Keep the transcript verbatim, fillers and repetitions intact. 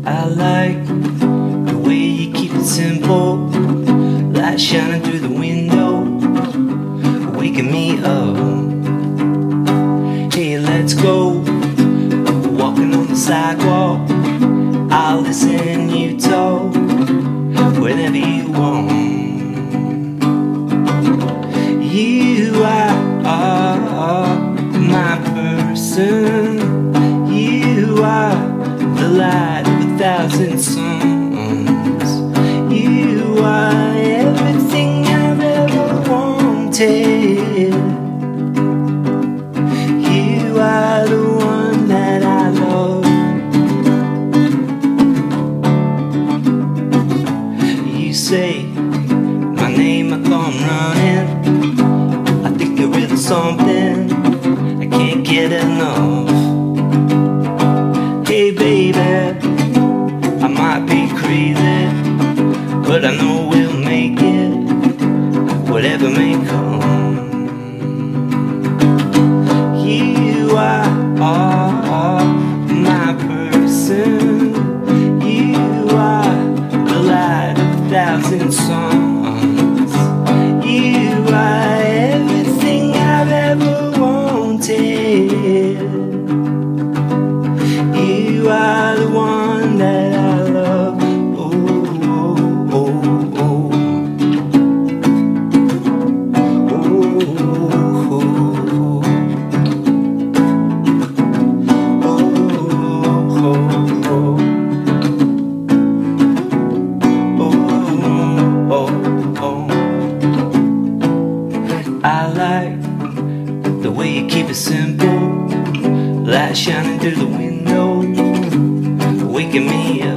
I like the way you keep it simple, light shining through the window, waking me up. Hey, let's go, walking on the sidewalk. I'll listen, you talk, whenever you want. You are my person. You are the light of a thousand suns. You are everything I've ever wanted. You are the one that I love. You say my name, I come running. I think you're really something, I can't get enough. Hey baby, I might be crazy, but I know we'll make it, whatever may come. You are my person. You are the light of a thousand suns. You are everything I've ever wanted. You are the one that I love. Oh, oh, oh, oh. Oh, oh, oh. Oh, oh, oh. Oh, oh, oh. I like the way you keep it simple, light shining through the window, waking me